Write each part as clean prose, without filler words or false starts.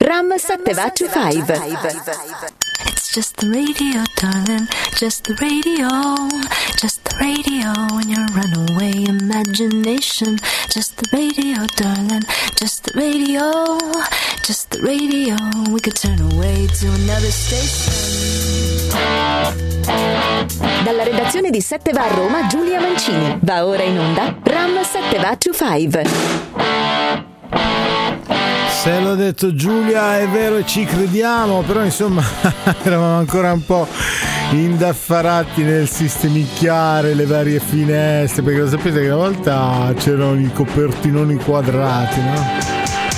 Ram 725. It's just the radio, darling, just the radio, just the radio in your runaway imagination. Just the radio, darling, just the radio, just the radio. We could turn away to another station. Dalla redazione di 7 va a Roma, Giulia Mancini. Va ora in onda Ram 725. Se l'ho detto Giulia è vero e ci crediamo, però insomma eravamo ancora un po' indaffarati nel sistemicchiare le varie finestre, perché lo sapete che una volta c'erano i copertinoni quadrati, no?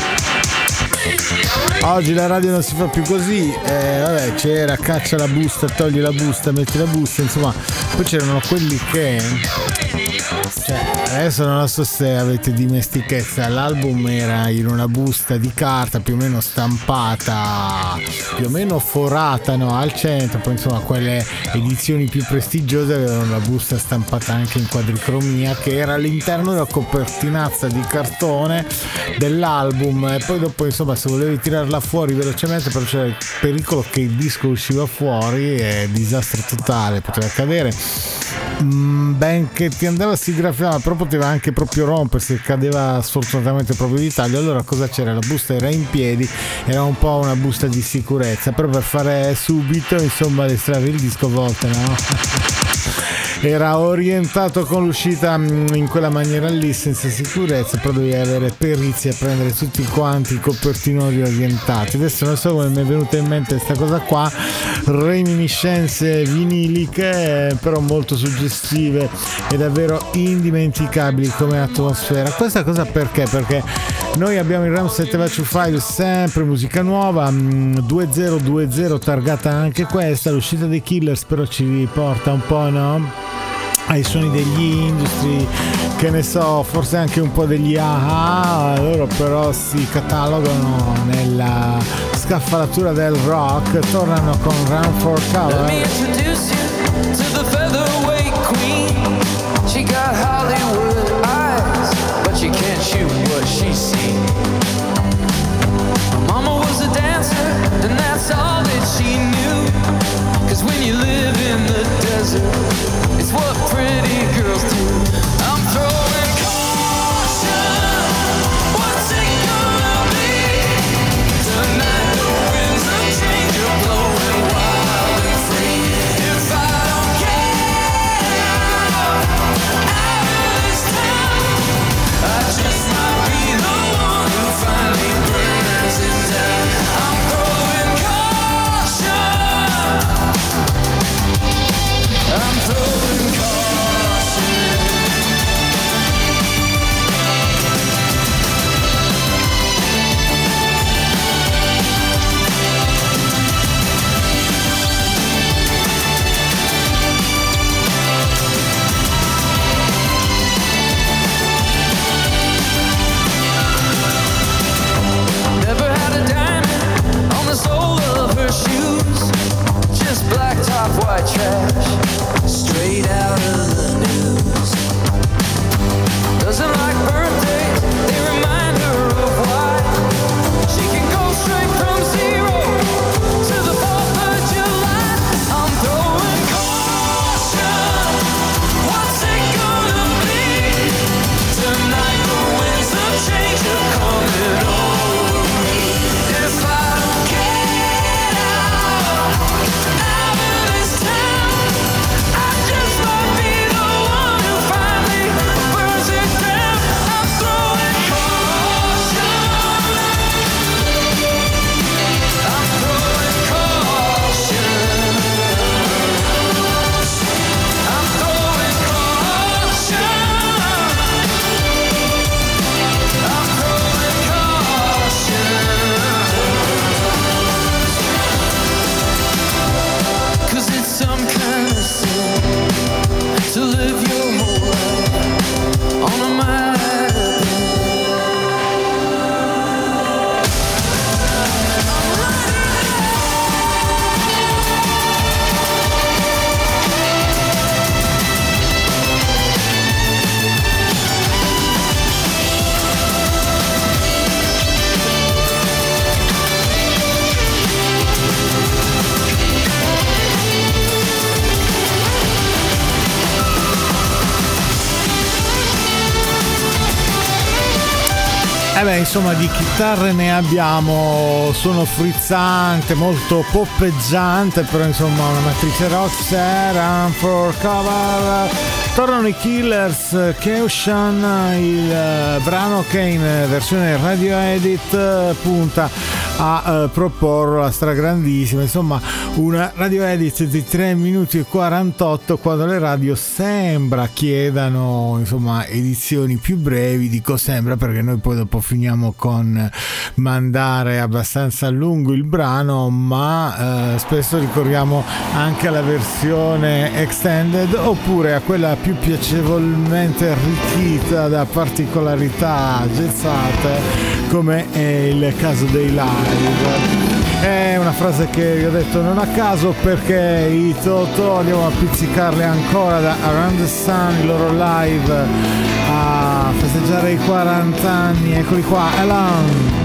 Oggi la radio non si fa più così, vabbè, c'era caccia la busta, togli la busta, metti la busta, insomma, poi c'erano quelli che, cioè, adesso non so se avete dimestichezza, l'album era in una busta di carta più o meno stampata, più o meno forata, no, al centro, poi insomma quelle edizioni più prestigiose avevano la busta stampata anche in quadricromia, che era all'interno della copertinazza di cartone dell'album, e poi dopo insomma se volevi tirarla fuori velocemente, però c'era il pericolo che il disco usciva fuori e disastro totale, poteva accadere. Benché ti andava a sigrafare, però poteva anche proprio rompersi, cadeva sfortunatamente proprio di taglio. Allora cosa c'era? La busta era in piedi, era un po' una busta di sicurezza, però per fare subito insomma estrarre il disco a volte no? Era orientato con l'uscita in quella maniera lì, senza sicurezza, però dovevi avere perizia a prendere tutti quanti i copertinoni orientati. Adesso non so come mi è venuta in mente questa cosa qua, reminiscenze viniliche però molto suggestive e davvero indimenticabili come atmosfera. Questa cosa perché? Perché noi abbiamo il Ram 725, sempre musica nuova, 2020 targata anche questa, l'uscita dei Killers però ci porta un po', no? Ai suoni degli Industry, che ne so, forse anche un po' degli AHA, loro però si catalogano nella scaffalatura del rock, tornano con Run for Cover. Let me introduce you to the featherweight queen. She got Hollywood eyes, but she can't shoot what she's seen. Her mama was a dancer, and that's all that she knew. 'Cause when you live in the desert, it's what pretty girls do. I'm throwing caution. What's it gonna be? Tonight the winds of change are blowing wild and free. If I don't care, I Insomma, di chitarre ne abbiamo, suono frizzante, molto poppeggiante, però insomma una matrice rock. Run for cover. Tornano i Killers, Caution, il brano che in versione radio edit punta a proporre la stragrandissima, insomma una radio edit di 3 minuti e 48, quando le radio sembra chiedano insomma edizioni più brevi. Dico sembra perché noi poi dopo finiamo con mandare abbastanza a lungo il brano, ma spesso ricorriamo anche alla versione extended oppure a quella più piacevolmente arricchita da particolarità jazzate, come è il caso dei live. È una frase che vi ho detto non a caso, perché i Toto andiamo a pizzicarle ancora da Around the Sun, il loro live a festeggiare i 40 anni. Eccoli qua, Alan.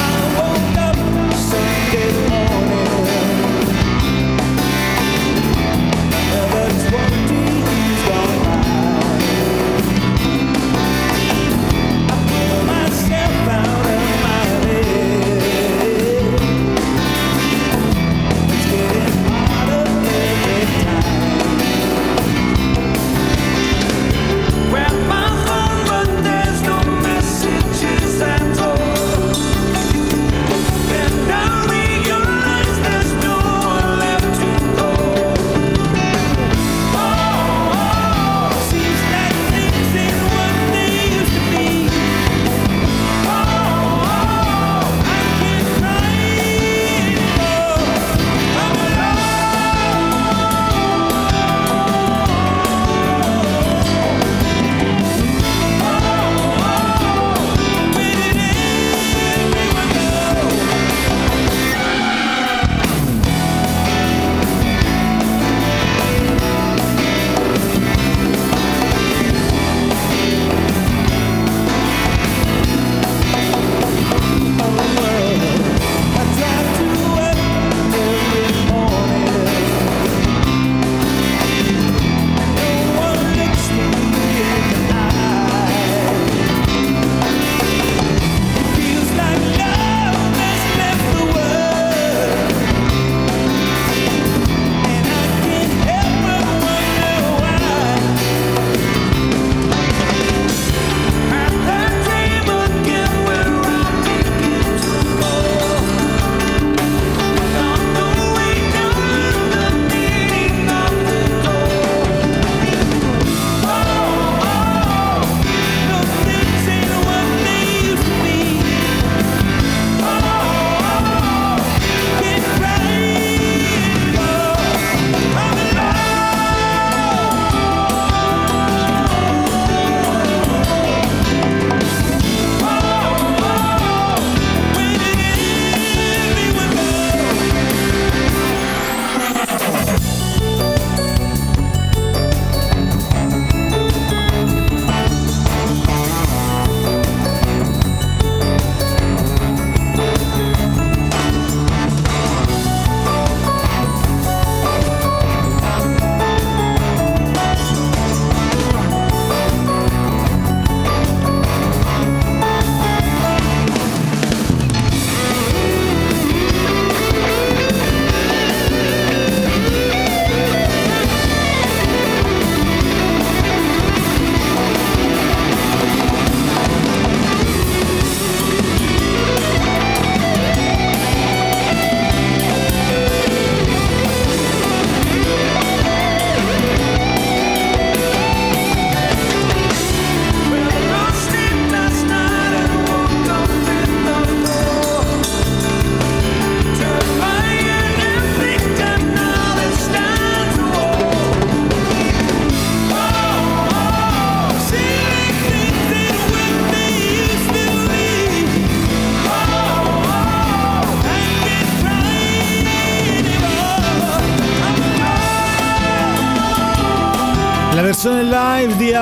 La versione live di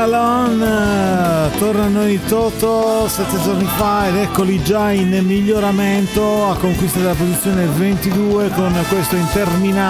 Alon, tornano i Toto 7 giorni fa ed eccoli già in miglioramento a conquista della posizione 22 con questo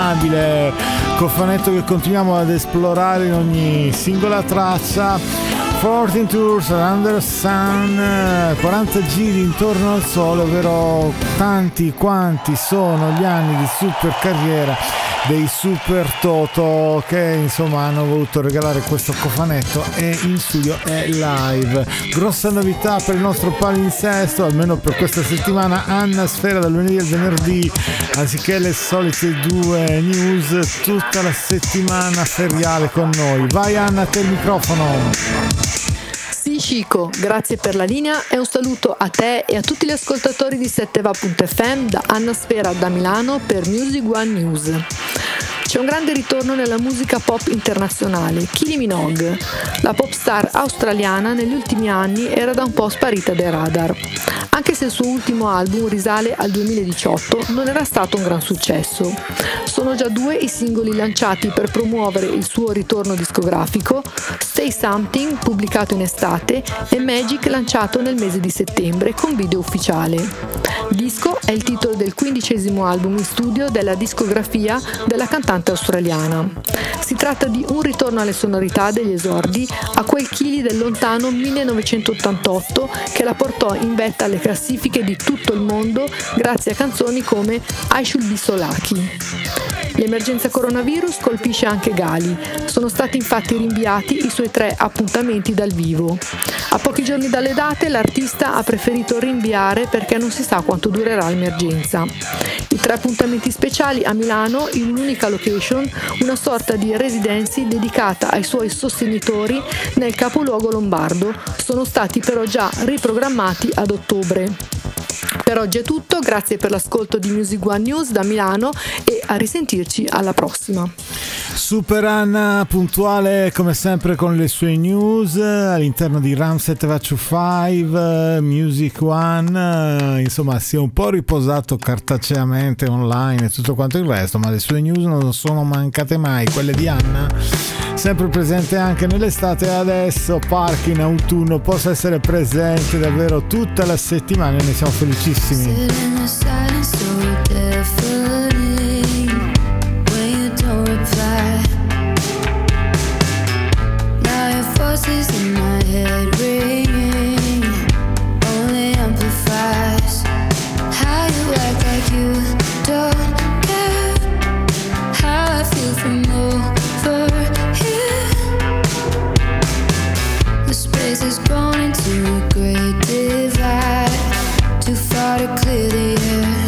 interminabile cofanetto che continuiamo ad esplorare in ogni singola traccia. 14 Tours Around the Sun, 40 giri intorno al sole, ovvero tanti quanti sono gli anni di super carriera dei Super Toto, che insomma hanno voluto regalare questo cofanetto, e in studio è live. Grossa novità per il nostro palinsesto, almeno per questa settimana: Anna Sfera dal lunedì al venerdì, anziché le solite 2 news, tutta la settimana feriale con noi. Vai Anna, a te il microfono. Sì Cico, grazie per la linea e un saluto a te e a tutti gli ascoltatori di 7va.fm da Anna Sfera da Milano per Music One News. C'è un grande ritorno nella musica pop internazionale. Kylie Minogue, la pop star australiana, negli ultimi anni era da un po' sparita dai radar. Anche se il suo ultimo album risale al 2018, non era stato un gran successo. Sono già 2 i singoli lanciati per promuovere il suo ritorno discografico: Say Something, pubblicato in estate, e Magic, lanciato nel mese di settembre con video ufficiale. Disco è il titolo del 15° album in studio della discografia della cantante australiana. Si tratta di un ritorno alle sonorità degli esordi, a quel Kylie del lontano 1988 che la portò in vetta alle classifiche di tutto il mondo grazie a canzoni come I Should Be So Lucky. L'emergenza coronavirus colpisce anche Gali. Sono stati infatti rinviati i suoi 3 appuntamenti dal vivo. A pochi giorni dalle date l'artista ha preferito rinviare perché non si sa quanto durerà l'emergenza. I 3 appuntamenti speciali a Milano, in un'unica location, una sorta di residency dedicata ai suoi sostenitori nel capoluogo lombardo, sono stati però già riprogrammati ad ottobre. Per oggi è tutto, grazie per l'ascolto di Music One News da Milano e a risentirci alla prossima. Super Anna, puntuale come sempre con le sue news all'interno di Ram 7va25 Music One, insomma si è un po' riposato cartaceamente online e tutto quanto il resto, ma le sue news non sono mancate mai, quelle di Anna, sempre presente anche nell'estate, e adesso Park in autunno possa essere presente davvero tutta la settimana e ne siamo felicissimi. Voices in my head ringing only amplifies how you act like you don't care how I feel from over here. The space has grown into a great divide, too far to clear the air,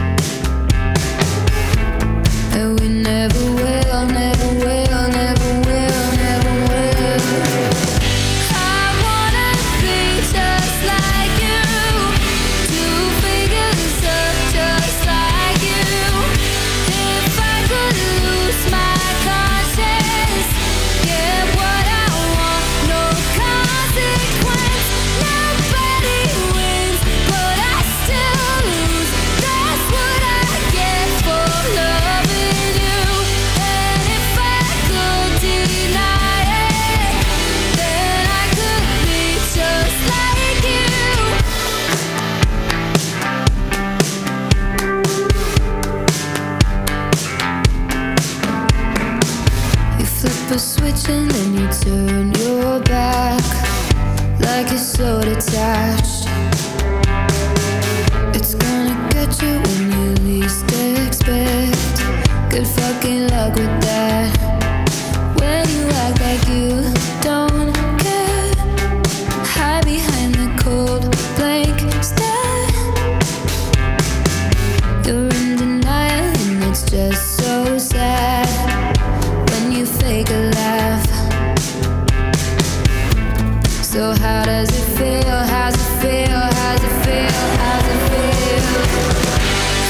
and we never will, never will, never will, never will. I wanna be just like you, two figures up just like you. If I could lose my conscience, get what I want, no consequence. Nobody wins, but I still lose. That's what I get for loving you. And if I could deny it, then I could be just like you. You flip a switch and then you turn your back like you're so detached. It's gonna get you when you least expect. Good fucking luck with that. When you act like you don't care, hide behind the cold blank stare. You're in denial and it's just so sad when you fake a laugh. So how does it feel? How's it feel? How's it feel? How's it feel?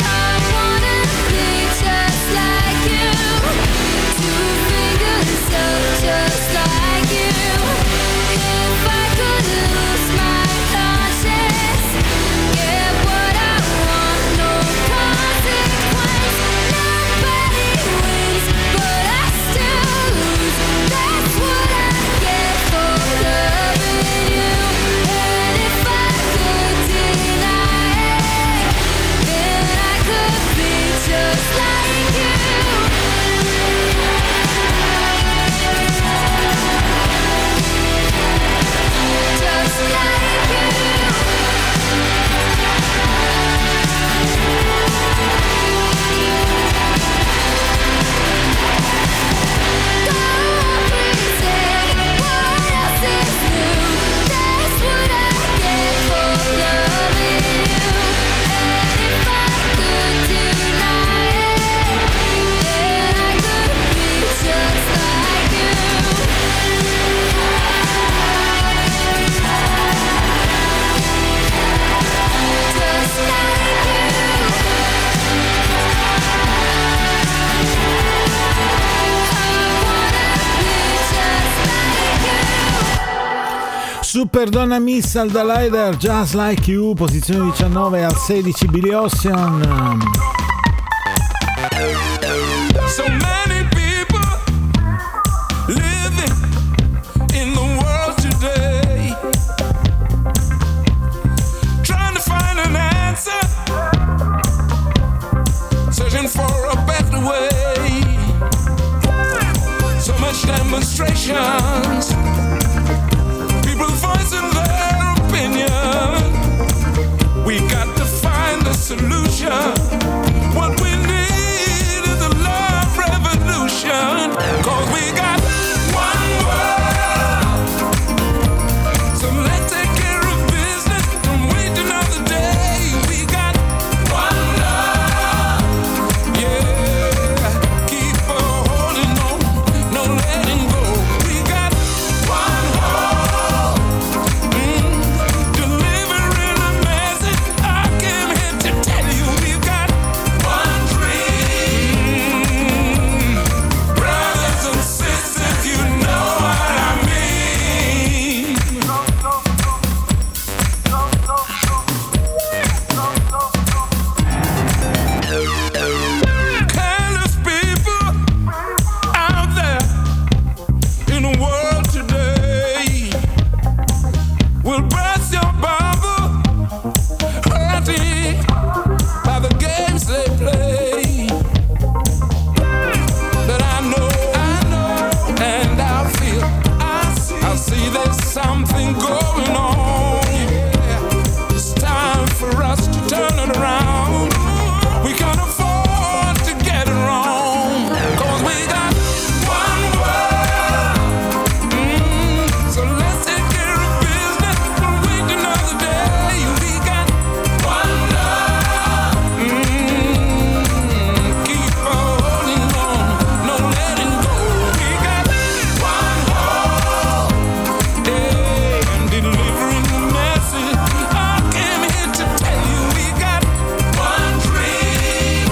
Super Donna Missile da Lider, Just Like You, posizione 19, al 16 Billy Ocean. So many people living in the world today, trying to find an answer, searching for a better way. So much demonstrations, people voicing their opinion. We got to find the solution. What we need is a love revolution. 'Cause we got one world. So let's take care of business and wait another day. We got one love. Yeah, keep holding on, no letting go. We got one hope. Delivering a message. I came here to tell you we've got one dream. Brothers and sisters, you know what I mean. Careless people out there in the world today will burst your bubble, hurting by the games they play. But I know, and I feel, I see there's something going on. It's time for us to turn it around. We can't afford to get it wrong. 'Cause we got one world. So let's take care of business and wait another day. We got one love. Keep holding on, no letting go. We got one hope. And delivering the message. I came here to tell you we got one dream.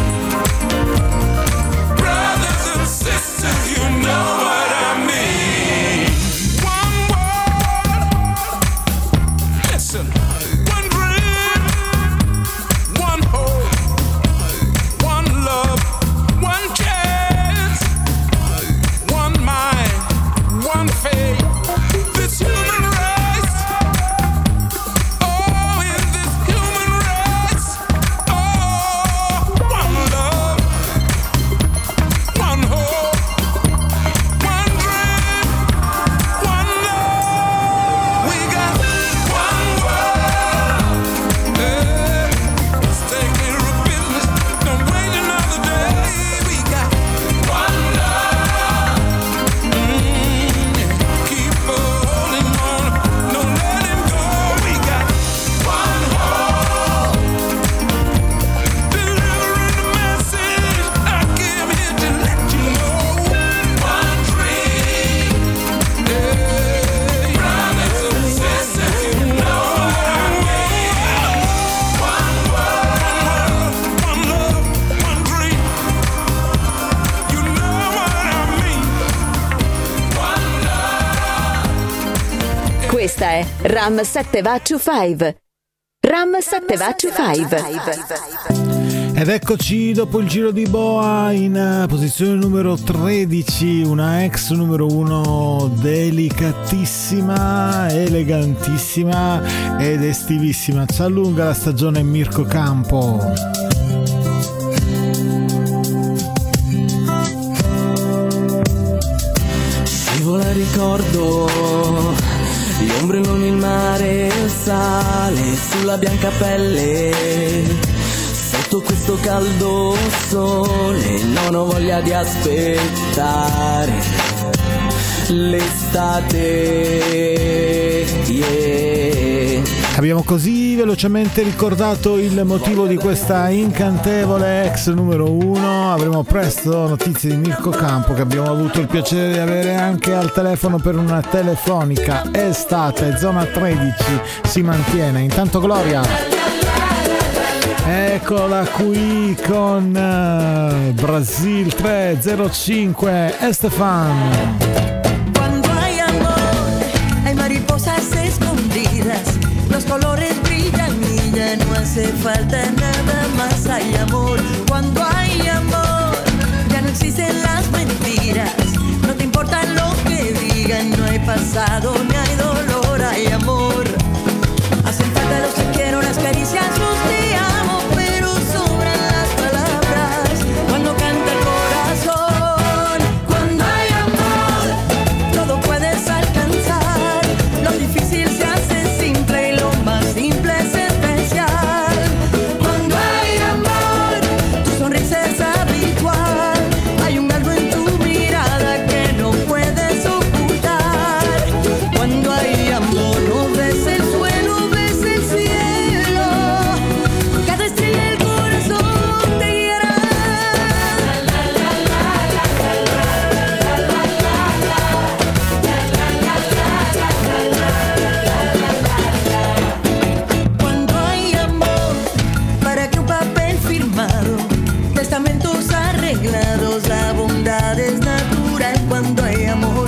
Brothers and sisters, you know what I mean. One world. Listen, one dream, one hope, one love, one chance, one mind, one faith. This human race, oh, in this human race, oh, one love, one hope, one dream, one love. We got one world. Let's take care of business. Don't wait another day. We got one love. Keep holding on. No letting go. We got one hope. Delivering the message. I came here to let you know. One dream. Brothers and sisters, you know what I mean. One world, one love, one dream. You know what I mean. One love. Questa è Ram 725. Ram 725. Ed eccoci dopo il giro di boa in posizione numero 13, una ex numero 1 delicatissima, elegantissima ed estivissima. Ci allunga la stagione Mirko Campo. Scivola il ricordo di ombrelloni, il mare, il sale sulla bianca pelle. Sotto questo caldo sole non ho voglia di aspettare l'estate, yeah. Abbiamo così velocemente ricordato il motivo di questa incantevole ex numero 1. Avremo presto notizie di Mirko Campo, che abbiamo avuto il piacere di avere anche al telefono per una telefonica estate. Zona 13 si mantiene. Intanto Gloria, eccola qui con Brasil 305, Estefan. Cuando hay amor, hay mariposas escondidas. hace falta nada más. Hay amor, cuando hay amor, ya no existen las mentiras. No te importa lo que digan, no hay pasado ni hay dolor. Hay amor, hacen falta los te quiero, las caricias, los te amo, pero sobran las palabras cuando canta el corazón. Cuando hay amor, todo puedes alcanzar. Lo difícil se hace simple y lo más simple es especial. Cuando hay amor, tu sonrisa es habitual. Hay un algo en tu mirada que no puedes ocultar. Cuando hay amor, no ves el suelo, ves el cielo. Cada estrella del corazón te guiará. Cuando hay amor, para que un papel firmado, testamentos arreglados, la bondad es natural. Cuando hay amor,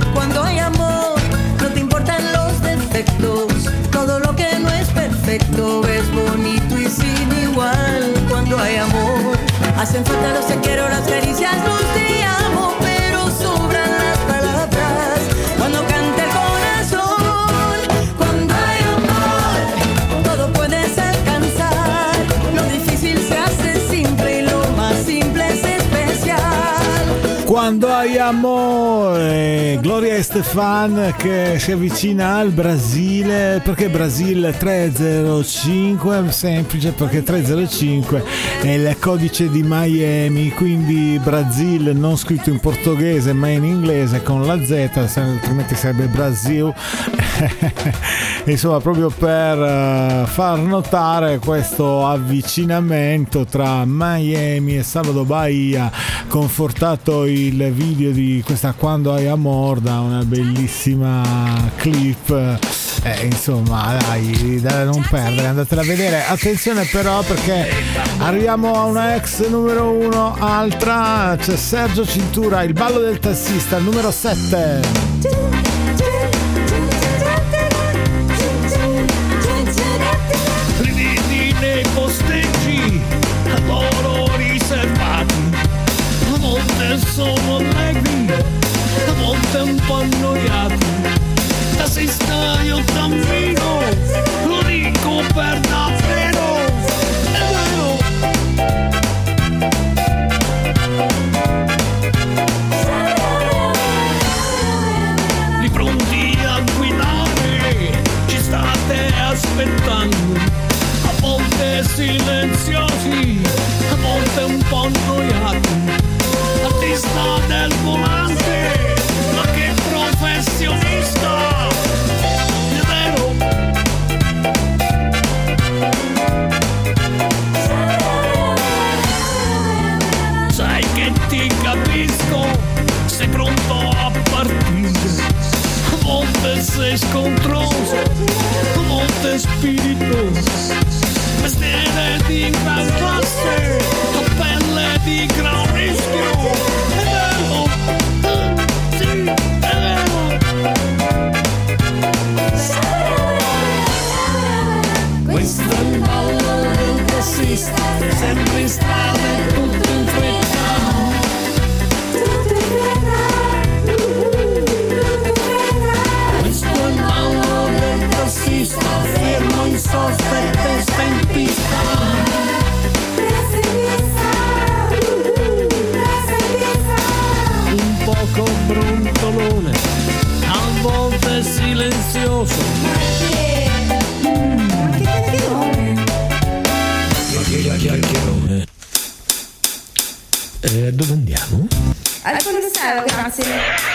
no te importan los defectos, todo lo que no es perfecto es bonito y sin igual. Cuando hay amor, hacen falta los te quiero, las caricias, los te amo, pero sobran las palabras cuando canta el corazón. Cuando hay amor, todo puedes alcanzar. Lo difícil se hace simple y lo más simple es especial. Quando hai amore, Gloria Estefan che si avvicina al Brasile. Perché Brasile 305? Semplice, perché 305 è il codice di Miami, quindi Brasil non scritto in portoghese ma in inglese con la Z, altrimenti sarebbe Brasil. Insomma, proprio per far notare questo avvicinamento tra Miami e Salvador Bahia, confortato il video di questa Quando hai amor da una bellissima clip. Insomma, dai, da non perdere, andatela a vedere. Attenzione però, perché arriviamo a una ex numero 1 altra. C'è Sergio Cintura, Il ballo del tassista, numero 7. Rivedi nei posteggi, loro riservati, a volte sono allegri, a volte un po' annoiati. Tassista io cammino, lo dico per davvero, è vero. Li pronti a guidare, ci state aspettando, a volte silenziosi, a volte un po' annoiati. Artista del volante, ma che professionista, è vero. Sai che ti capisco, sei pronto a partire, a volte sei scontroso, a volte spiritoso, mestiere di gran classe, a pelle di gran rischio, è vero, sì, è vero. Questo è il ballo del tassista, sempre in strada e tutto in fretta. Questo è il ballo del tassista, fermo in sosta e testa in pista. Un poco brontolone, a volte silenzioso. Chiacchierone. Dove andiamo? Al Colosseo, grazie.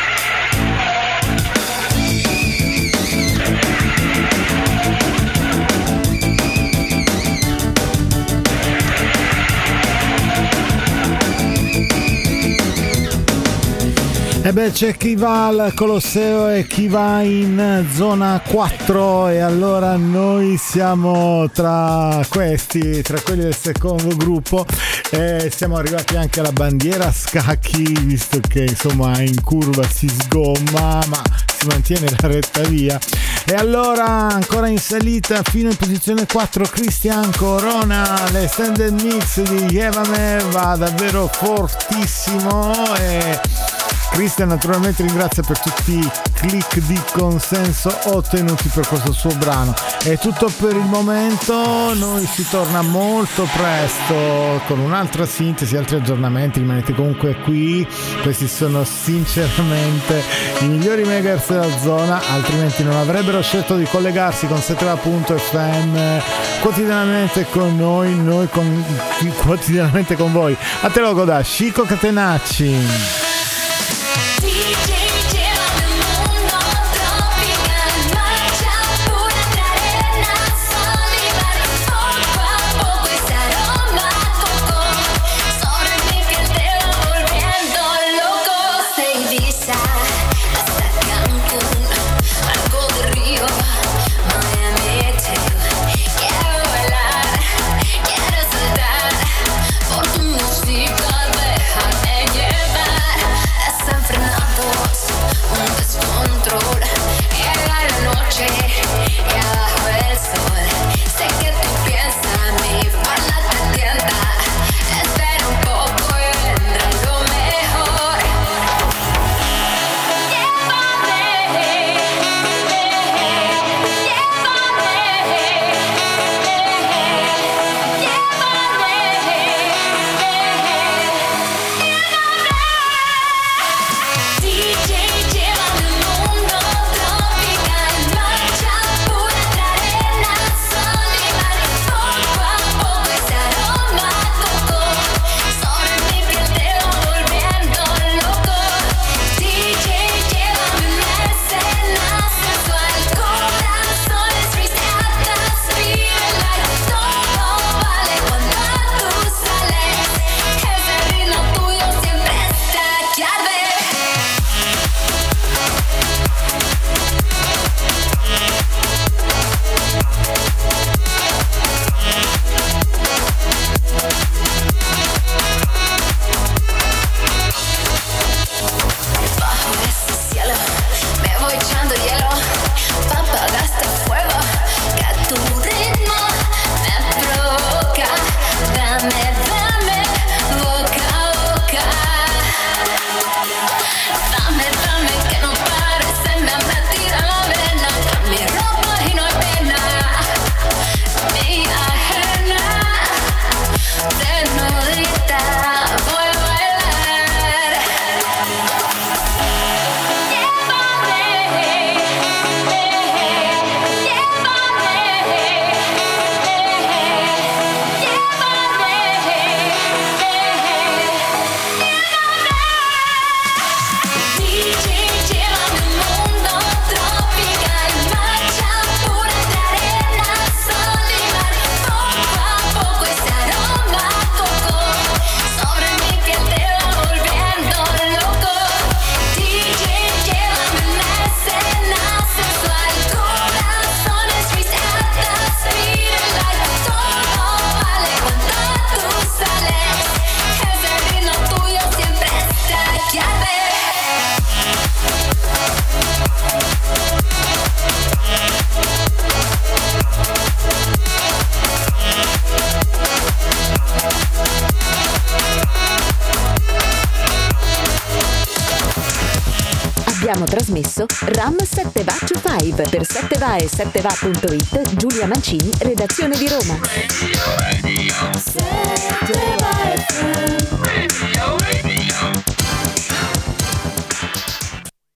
E beh, c'è chi va al Colosseo e chi va in zona 4, e allora noi siamo tra questi, tra quelli del secondo gruppo, e siamo arrivati anche alla bandiera scacchi, visto che insomma in curva si sgomma ma si mantiene la retta via. E allora ancora in salita fino in posizione 4 Christian Corona, l'extended mix di Yevame va davvero fortissimo, e Christian naturalmente ringrazia per tutti i click di consenso ottenuti per questo suo brano. È tutto per il momento, noi si torna molto presto con un'altra sintesi, altri aggiornamenti, rimanete comunque qui, questi sono sinceramente i migliori megahertz della zona, altrimenti non avrebbero scelto di collegarsi con 7va.fm quotidianamente con noi quotidianamente con voi. A te lo goda, Chico Catenacci. Abbiamo trasmesso Ram 7va to 5 per 7va e 7va.it. Giulia Mancini, redazione di Roma. Radio. 7va FM.